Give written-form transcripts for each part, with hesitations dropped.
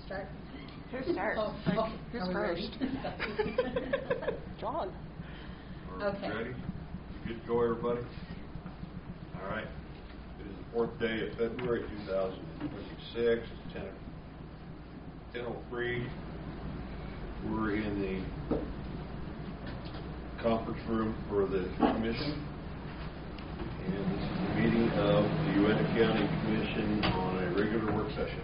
Start? Who starts? Oh, okay. Who's first? John. Okay. Ready? Good to go, everybody? All right. It is the fourth day of February 2026. It's 10:03. We're in the conference room for the commission. And this is the meeting of the Uinta County Commission on a regular work session.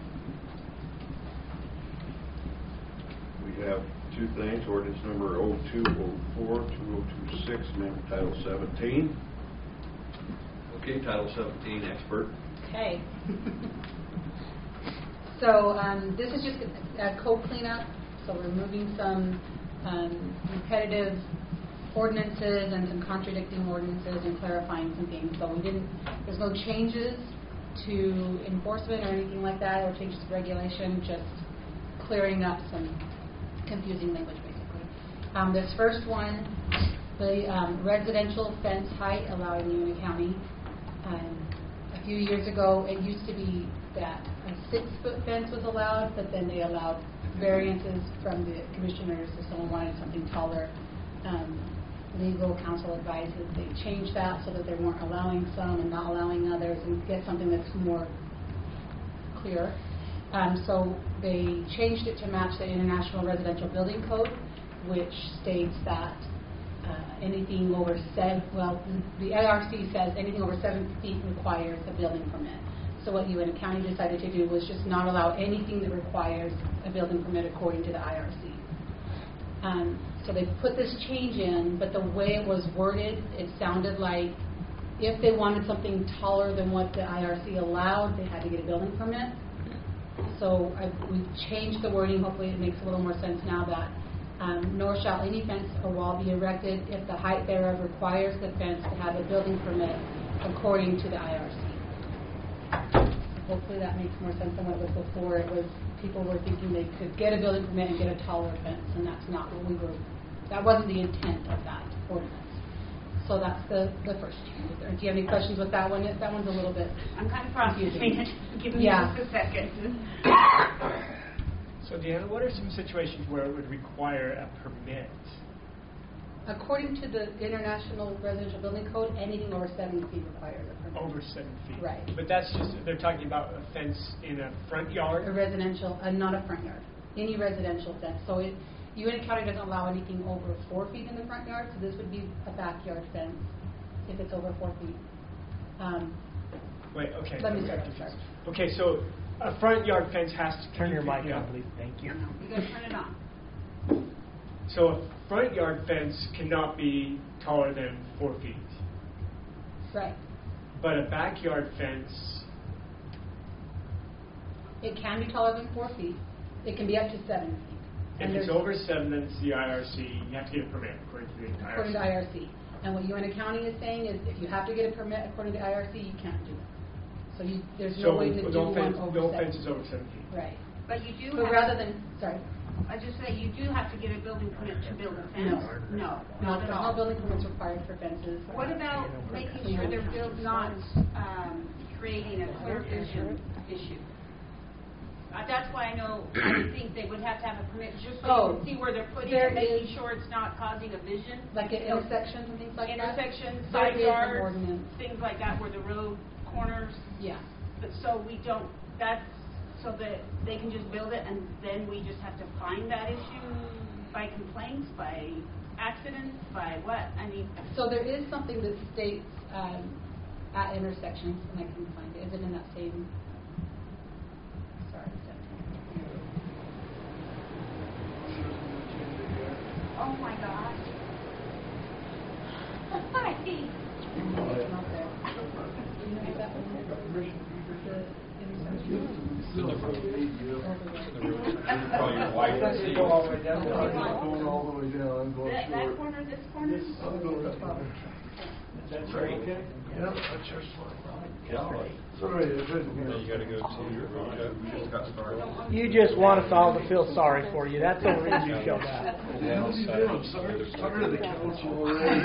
We have two things. Ordinance number 0204, 2026, amendment Title 17. Okay, Title 17, expert. Okay. So this is just a code cleanup. So we're removing some repetitive ordinances and some contradicting ordinances and clarifying some things. So there's no changes to enforcement or anything like that, or changes to regulation, just clearing up some confusing language, basically. This first one, the residential fence height allowed in Uinta County. A few years ago, it used to be that a 6-foot fence was allowed, but then they allowed variances from the commissioners if someone wanted something taller. Legal counsel advises they change that so that they weren't allowing some and not allowing others, and get something that's more clear. So they changed it to match the International Residential Building Code, which states that anything over the ARC says anything over 7 feet requires a building permit. So what Uinta County decided to do was just not allow anything that requires a building permit according to the IRC. So they put this change in, but the way it was worded, it sounded like if they wanted something taller than what the IRC allowed, they had to get a building permit. So we've changed the wording. Hopefully it makes a little more sense now that nor shall any fence or wall be erected if the height thereof requires the fence to have a building permit according to the IRC. Hopefully that makes more sense than what it was before. It was people were thinking they could get a building permit and get a taller fence, and that's not what that wasn't the intent of that ordinance. So that's the first change. Do you have any questions with that one? That one's a little bit I'm kind of processing it. Give me just a second. So, Deanna, what are some situations where it would require a permit? According to the International Residential Building Code, anything over 7 feet requires a permit. Over 7 feet. Right. But that's just, they're talking about a fence in a front yard? A residential, not a front yard. Any residential fence. So Uinta County doesn't allow anything over 4 feet in the front yard, so this would be a backyard fence if it's over 4 feet. Wait, okay. Let me start. Okay, so a front yard fence has to... Turn your mic on, please. Thank you. You got to turn it on. So a front yard fence cannot be taller than 4 feet. Right. But a backyard fence... It can be taller than 4 feet. It can be up to 7 feet. If it's over 7, then it's the IRC. You have to get a permit according to the IRC. According to IRC. And what Uinta County is saying is if you have to get a permit according to IRC, you can't do it. So there's no way to do one over 7. No fence is over 7 feet. Right. But you do So have rather than, sorry. I just say you do have to get a building permit to build a fence. No, not at There's all. no building permits required for fences. What about making sure they're not creating a clear vision issue? That's why I would think they would have to have a permit just so you can see where they're putting it, making sure it's not causing a vision. Like at intersections and things like that? Intersections, There side is an yards, ordinance. things like that where the road corners. Yeah. But so we don't, that's so that they can just build it and then we just have to find that issue by complaints, by accidents, by what? I mean. So there is something that states at intersections, and I can find it. Is it in that same? Sorry. Oh my gosh. Hi. It's not there. Do you have that one? Probably your wife and see. Go all the way down. Going all the way down. I'm going That short. corner, this corner? I'm going right. That's right. Okay. Yeah, that's just fine. Yeah. Sorry, I didn't Then hear. you got to go to your we just got started. You just want us all to feel sorry for you. That's the reason you showed up. Yeah, what are you doing? I'm sorry. I'm tired of the couch already.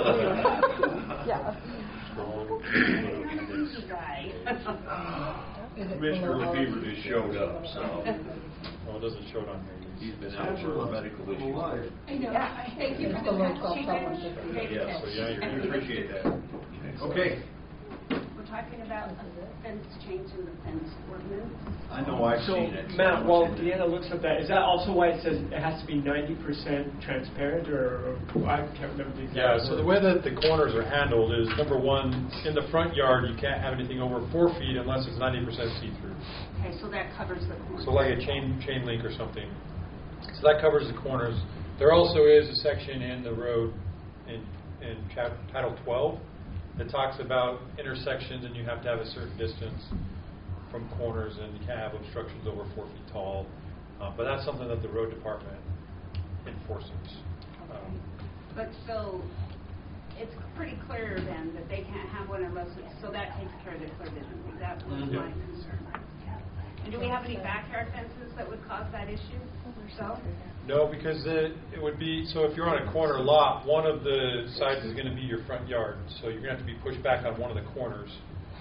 Guy. Is it Commissioner below all of LaFever these? just showed up, so Well, it doesn't show it on here. he's been out for medical issues. I know. Thank you It's for below the 12, changes. 12, Yeah, So, yeah, we you're appreciate that. Okay. We're talking about a fence change in the fence ordinance. I know I've So, seen it. Matt, while Deanna looks at that, is that also why it says it has to be 90% transparent, or I can't remember the exact Yeah, so the word. way that the corners are handled is, number one, in the front yard, you can't have anything over 4 feet unless it's 90% see-through. Okay, so that covers the corner. So like a chain link or something. So that covers the corners. There also is a section in the road in Title 12 that talks about intersections, and you have to have a certain distance from corners, and you can't have obstructions over 4 feet tall. But that's something that the road department enforces. But so, it's pretty clear then that they can't have one unless, so that takes care of the clear vision. That was Mhm. my concern. And do we have any backyard fences that would cause that issue? So? No, because it would be, so if you're on a corner lot, one of the sides is going to be your front yard. So you're going to have to be pushed back on one of the corners,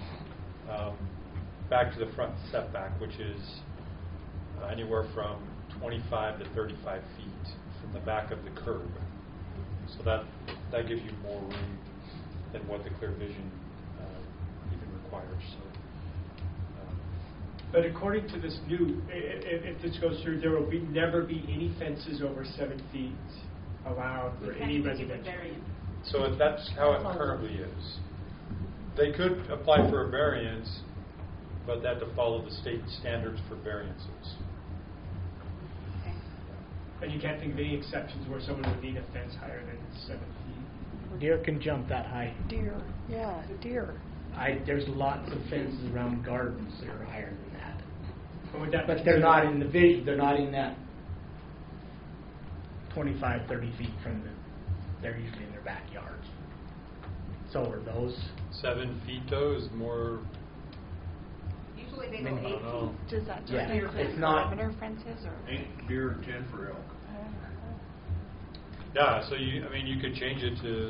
back to the front setback, which is anywhere from 25 to 35 feet from the back of the curb. So that gives you more room than what the clear vision even requires. So. But according to this new, if this goes through, there will never be any fences over 7 feet allowed for any residential. So that's how it currently is. They could apply for a variance, but they have to follow the state standards for variances. And you can't think of any exceptions where someone would need a fence higher than 7 feet. Deer can jump that high. Deer, yeah, deer. There's lots of fences around gardens that are higher than that. But They're not in the vision. They're not in that 25, 30 feet from the. They're usually in their backyards. So are those. 7 feet though is more. Usually they go 8 I don't know. feet. Does that just Yeah, include it's not- perimeter fences or? 8 deer and 10 for elk. Yeah, so you could change it to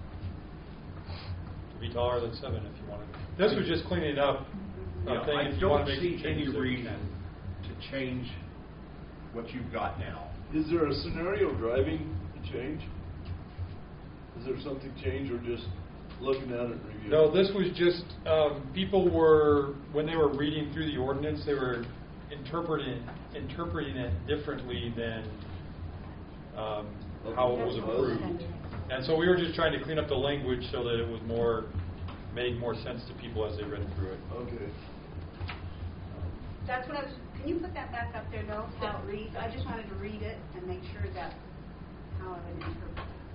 be taller than 7 if you wanted. This was just cleaning up. Yeah, Thing I if you don't want to make see some any changes there, you reason to change what you've got now. Is there a scenario driving the change? Is there something change or just looking at it and reviewing? No, this was just people were, when they were reading through the ordinance, they were interpreting it differently than how it was approved. And so we were just trying to clean up the language so that it was made more sense to people as they read through it. Okay. That's what I was, can you put that back up there though, how it reads? I just wanted to read it and make sure that's how I would interpret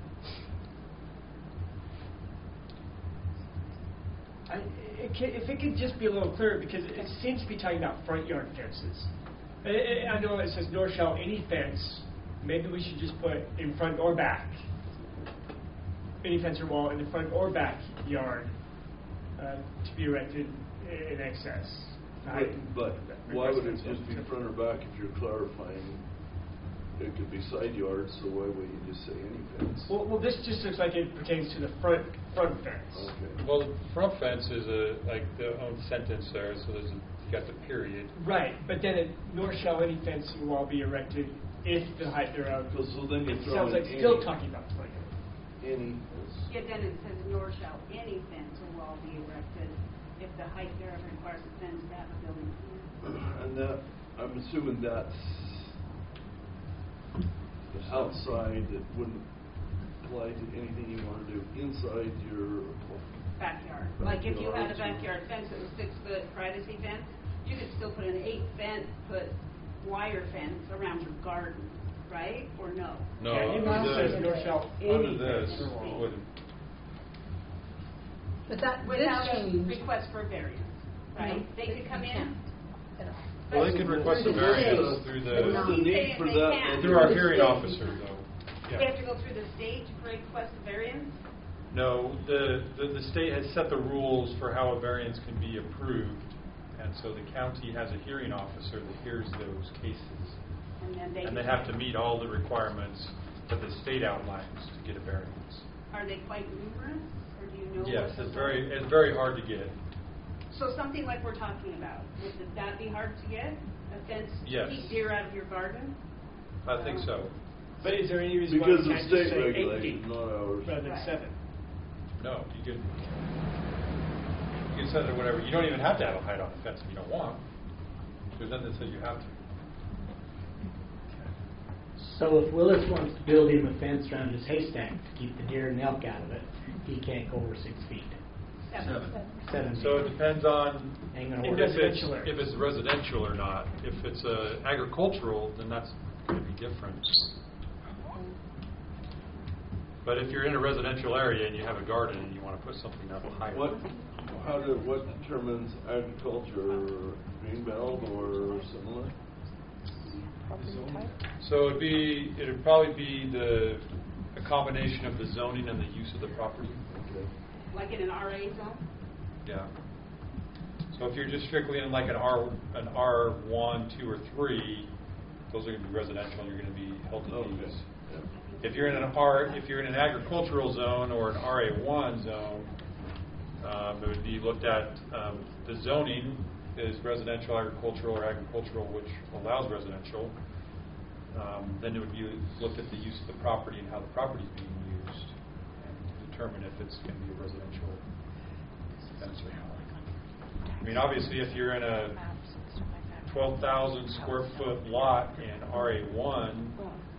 it. If it could just be a little clearer, because it seems to be talking about front yard fences. I know it says nor shall any fence. Maybe we should just put in front or back. Any fence or wall in the front or back yard to be erected in excess. But why would it just be front or back if you're clarifying? It could be side yards, so why would you just say any fence? Well, this just looks like it pertains to the front fence. Okay. Well, the front fence is like the own sentence there, so you got the period. Right, but then nor shall any fencing wall be erected if the height thereof. So then you It throw sounds in like any. still talking about front yard. Any. Yeah, then it says nor shall any fence or wall be erected if the height thereof requires a fence to have a building permit. And that, I'm assuming that's outside, that wouldn't apply to anything you want to do inside your. Backyard. Like if you had a backyard fence that was 6 foot privacy fence, you could still put an 8 wire fence around your garden, right? Or no? No, Yeah, it under says this, nor shall under any this, fence or wall. wouldn't. But that, Without this a change. request for variance, right? No, They could come in. at all. Well, they can request a variance through What's the the need for that? through our hearing officer, though. They have to go through the state to request a variance? No, the state has set the rules for how a variance can be approved, and so the county has a hearing officer that hears those cases, and they have to meet all the requirements that the state outlines to get a variance. Are they quite numerous, or do you know? Yes, what it's the- very hard to get. So something like we're talking about, would that be hard to get? A fence Yes. to keep deer out of your garden? I think so. But is there any reason why Because we of can't just state say 8 feet regulations, not ours. rather than Right. 7? No, you can set it at whatever. You don't even have to have a height on the fence if you don't want. There's nothing that says you have to. So if Willis wants to build him a fence around his haystack to keep the deer and elk out of it, he can't go over 6 feet. 7. 7 feet. So it depends on Ain't gonna In work. residential area. if it's residential or not. If it's agricultural, then that's going to be different. But if you're in a residential area and you have a garden and you want to put something up higher, What determines agriculture, greenbelt or similar? so it'd probably be a combination of the zoning and the use of the property. Okay. Like in an RA zone? Yeah. So if you're just strictly in like an R1, 2, or 3, those are going to be residential. And you're going to be held to Okay. these. Yeah. If you're in an agricultural zone or an RA1 zone, it would be looked at. The zoning is residential, agricultural, or agricultural, which allows residential. Then it would be looked at the use of the property and how the property is being used, and determine if it's going to be a residential fence or not. I mean, obviously, if you're in a 12,000 square foot lot in RA1.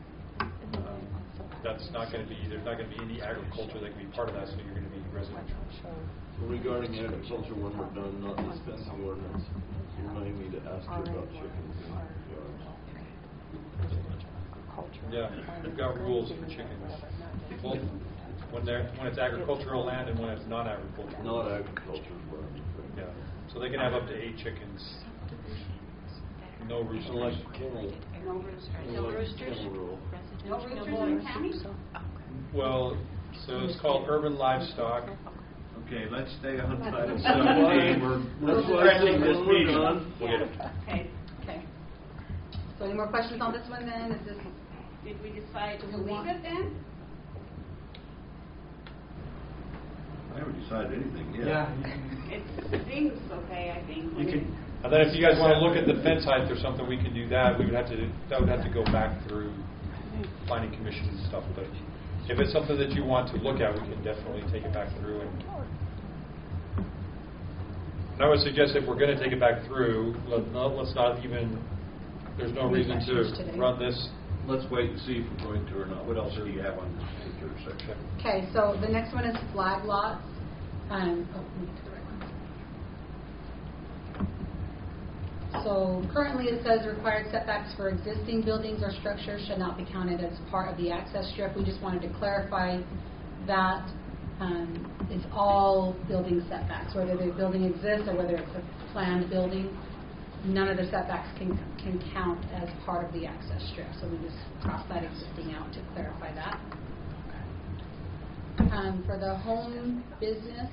That's not going to be. There's not going to be any agriculture that can be part of that, so you're going to be residential. Regarding agriculture, when we're done, not this fencing ordinance, remind me to ask you about chickens in yards. Yeah, they've got rules for chickens. Both when it's agricultural land and when it's non-agricultural. Not agriculture, but I'm afraid. Yeah, so they can have up to 8 chickens. No Kind roosters. of like kennel, No roosters. kind of like kennel rule. No roosters in the county? Well, so it's called urban livestock. Okay, let's stay on Title That's 17. We're stretching this when we're meeting. done. We'll get it. Okay. Okay. So any more questions on this one then? Is this, Did we decide to Do we leave want- it then? I haven't decided anything yet. Yeah. It seems okay, I think. You can, and then if you guys want to look at the fence height or something, we can do that. That would have to go back through planning commission and stuff. But if it's something that you want to look at, we can definitely take it back through. And I would suggest if we're going to take it back through, let's not even. There's no reason to run this. Let's wait and see if we're going to or not. What else do you have on this particular section? okay, so the next one is flag lots. Let me get to the right one. So currently it says required setbacks for existing buildings or structures should not be counted as part of the access strip. We just wanted to clarify that it's all building setbacks, whether the building exists or whether it's a planned building. None of the setbacks can count as part of the access strip. So we just crossed that existing out to clarify that. For the home business,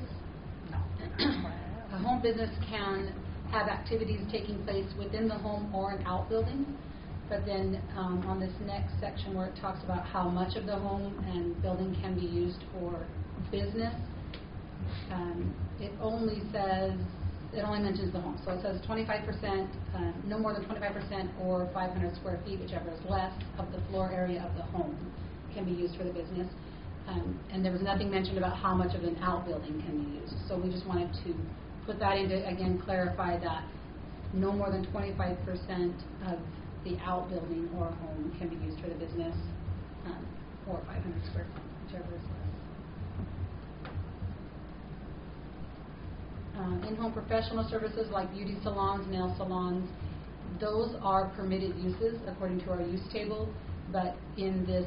a home business can have activities taking place within the home or an outbuilding. But then on this next section where it talks about how much of the home and building can be used for business, it only mentions the home. So it says 25%, no more than 25% or 500 square feet, whichever is less, of the floor area of the home can be used for the business. And there was nothing mentioned about how much of an outbuilding can be used. So we just wanted to put that in to, again, clarify that no more than 25% of the outbuilding or home can be used for the business, or 500 square feet, whichever is less. In-home professional services like beauty salons, nail salons, those are permitted uses according to our use table, but in this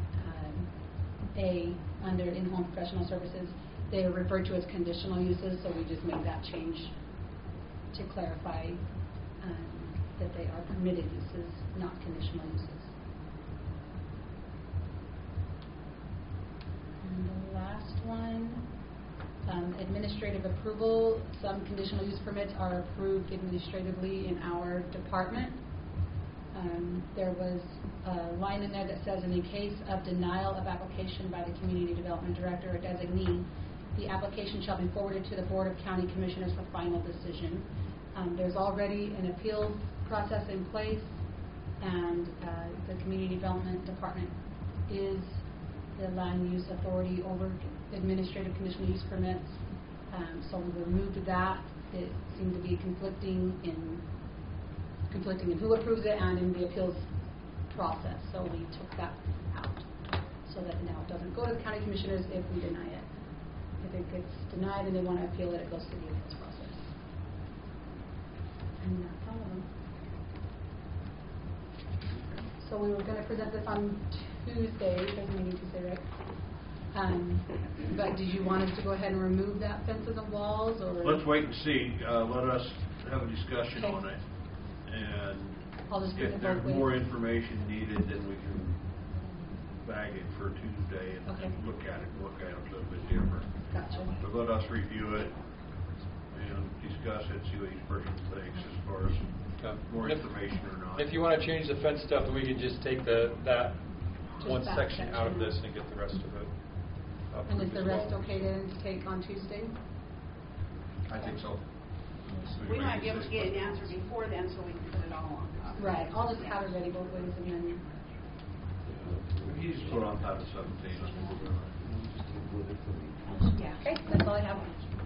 under in-home professional services, they are referred to as conditional uses, so we just made that change to clarify that they are permitted uses, not conditional uses. And the last one, administrative approval. Some conditional use permits are approved administratively in our department. There was a line in there that says, in the case of denial of application by the community development director or designee, the application shall be forwarded to the Board of County Commissioners for final decision. There's already an appeals process in place, and the Community Development Department is the land use authority over administrative conditional use permits. So we removed that. It seemed to be conflicting in who approves it and in the appeals process. So we took that out so that now it doesn't go to the county commissioners if we deny it. If it gets denied and they want to appeal it, it goes to the appeals process. And that's all of them. So we were going to present this on Tuesday, because we need Tuesday, right? But did you want us to go ahead and remove that fences and walls, or? Let's wait and see. Let us have a discussion Okay. on it. And I'll just bring if it there's both ways. more information needed, then we can bag it for Tuesday and Okay. look at it a little bit different. Gotcha. But let us review it and discuss it, see what each person thinks as far as more information or not. If you want to change the fence stuff, then we can just take that Just one that section out of section. this and get the rest of it And is approved the as rest well. okay to take on Tuesday? I think so. We might be able to get an answer before then, so we can put it all on. Right. I'll just have it ready both ways, and then. He's put on Title 17. Yeah. Okay. That's all I have.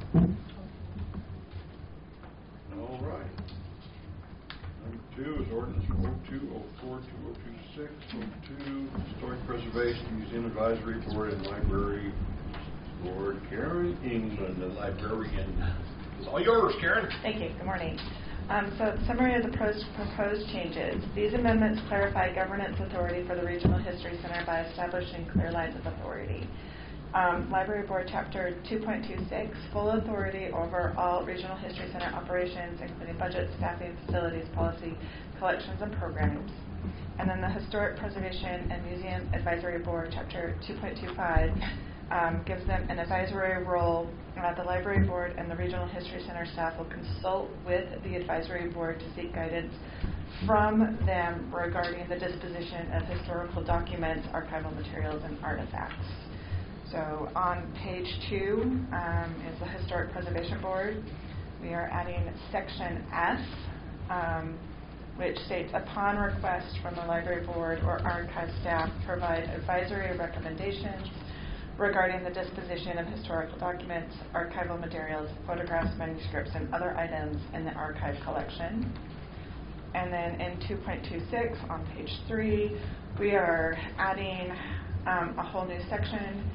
All right. Number 2 is ordinance 0204, 2026, 02, Historic Preservation Museum Advisory Board and Library Board. Karen England, the librarian. It's all yours, Karen. Thank you. Good morning. So, summary of the proposed changes. These amendments clarify governance authority for the Regional History Center by establishing clear lines of authority. Library Board Chapter 2.26, full authority over all Regional History Center operations, including budget, staffing, facilities, policy, collections, and programs. And then the Historic Preservation and Museum Advisory Board Chapter 2.25 gives them an advisory role. The Library Board and the Regional History Center staff will consult with the Advisory Board to seek guidance from them regarding the disposition of historical documents, archival materials, and artifacts. So on page 2 is the Historic Preservation Board. We are adding section F, which states, upon request from the Library Board or archive staff, provide advisory recommendations regarding the disposition of historical documents, archival materials, photographs, manuscripts, and other items in the archive collection. And then in 2.26 on page 3, we are adding a whole new section,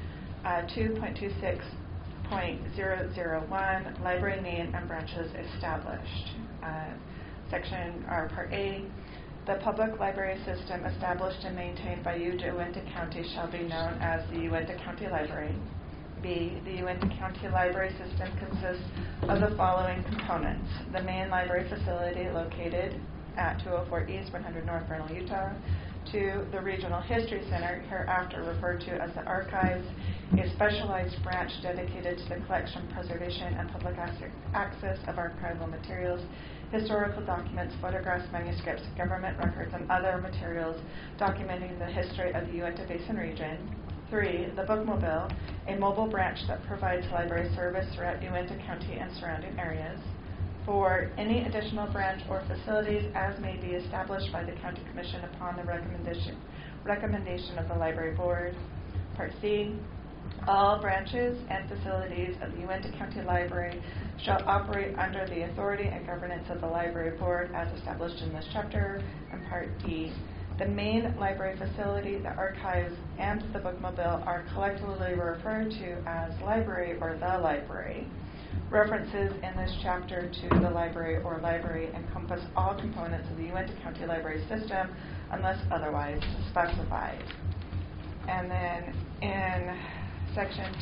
2.26.001, library name and branches established. Section, or part A, the public library system established and maintained by Uinta County shall be known as the Uinta County Library. B, the Uinta County Library system consists of the following components: the main library facility located at 204 East, 100 North, Vernal, Utah. 2, the Regional History Center, hereafter referred to as the Archives, a specialized branch dedicated to the collection, preservation, and public access of archival materials, historical documents, photographs, manuscripts, government records, and other materials documenting the history of the Uinta Basin region. 3, the Bookmobile, a mobile branch that provides library service throughout Uinta County and surrounding areas. 4, any additional branch or facilities as may be established by the County Commission upon the recommendation of the Library Board. Part C, all branches and facilities of the Uinta County Library shall operate under the authority and governance of the Library Board as established in this chapter. And Part D, the main library facility, the archives, and the bookmobile are collectively referred to as library or the library. References in this chapter to the library or library encompass all components of the Uinta County Library system unless otherwise specified. And then in section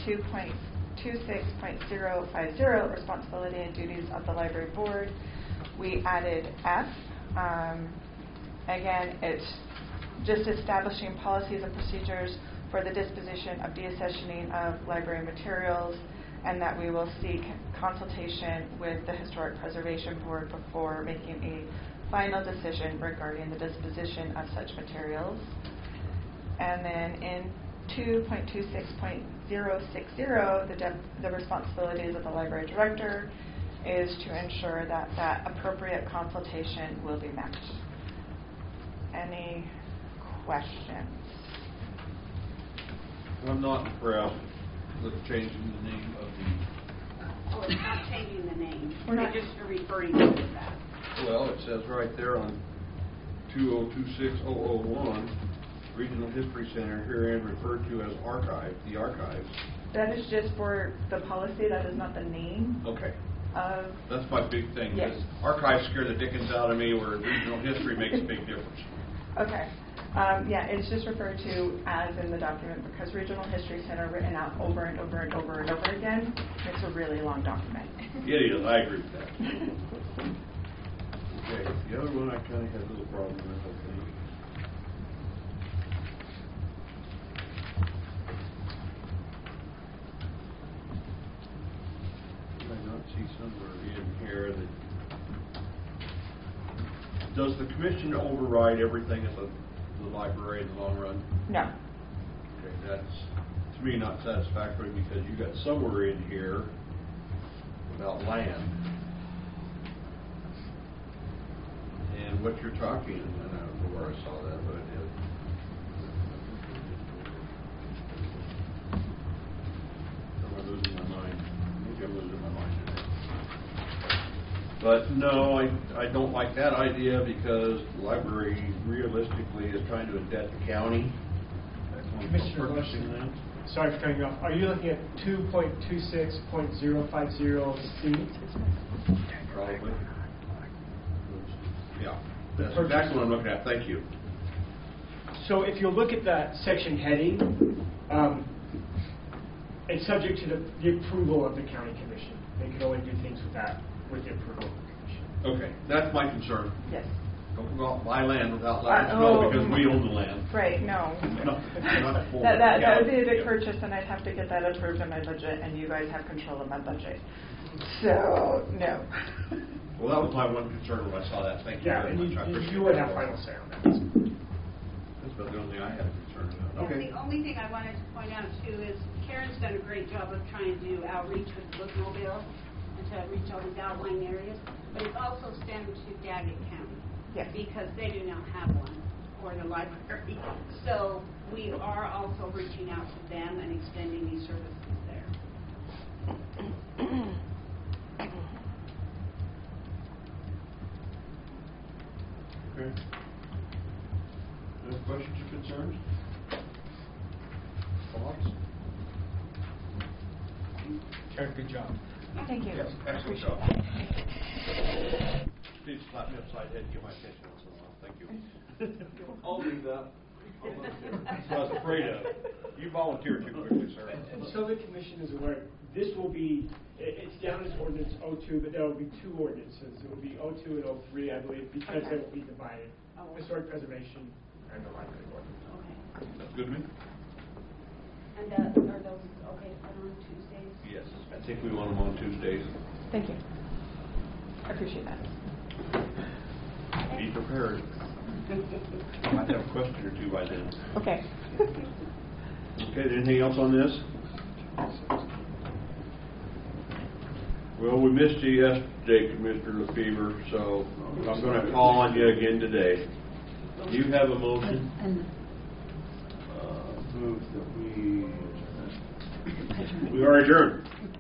2.26.050, responsibility and duties of the Library Board, we added F. Again, it's just establishing policies and procedures for the disposition of deaccessioning of library materials, and that we will seek consultation with the Historic Preservation Board before making a final decision regarding the disposition of such materials. And then in 02.26.060, the responsibilities of the library director is to ensure that that appropriate consultation will be met. Any questions? I'm not impressed with changing the name of the, Oh, it's not changing the name. We're not- They're just referring to that. well, it says right there on 2026001, Regional History Center, herein referred to as archive, the archives. That is just for the policy. That is not the name Okay. of. That's my big thing. Yes. Because archives scare the dickens out of me, where regional history makes a big difference. Okay. Yeah, it's just referred to as in the document because Regional History Center written out over and over and over and over again makes a really long document. It is. I agree with that. Okay. The other one I kind of had a little problem with, I think. Did I not see somewhere in here that does the commission override everything at the library in the long run? No. Okay, that's to me not satisfactory because you got somewhere in here about land. And what you're talking, and I don't know where I saw that, but I did. Am I losing my mind? Maybe I'm losing my mind today. But no, I don't like that idea because the library realistically is trying to indebt the county. Commissioner Purchasing Larson, land. sorry for cutting you off. Are you looking at 2.26.050C? Probably. Yeah, that's exactly what I'm looking at. Thank you. So if you look at that section heading, it's subject to the approval of the county commission. They can only do things with that with the approval of the commission. Okay, that's my concern. Yes. Don't go out and buy land without letting us know because we own the land. Right. No. Not for that would be a big yeah. purchase, and I'd have to get that approved in my budget, and you guys have control of my budget. So no. Well, that was my one concern when I saw that. Thank you Yeah, very and much. I appreciate you would that. have final say on that. That's about the only thing I had a concern about. And Okay. the only thing I wanted to point out too is Karen's done a great job of trying to do outreach with Bookmobile and to reach all these outlying areas, but it also stemmed to Daggett County. Yes. Because they do not have one or the library. So we are also reaching out to them and extending these services there. Okay. Any questions or concerns? Thoughts? Karen, good job. Thank you. Yes, excellent job. Please slap me upside the head and get my attention once in a while. Thank you. I'll do that. That's what I was afraid of. You volunteered too quickly, sir. And so the commission is aware, this will be, it's down as ordinance 02, but there will be two ordinances. It will be 02 and 03, I believe, because they will be divided. Historic preservation and the library ordinance. Okay. That's good, man? And are those okay to put on Tuesdays? Yes. I think we want them on Tuesdays. Thank you. I appreciate that. Be prepared. I might have a question or two by then. Okay. Okay, anything else on this? Well, we missed you yesterday, Commissioner LaFever, so I'm going to call on you again today. Do you have a motion? Move that we We are adjourned.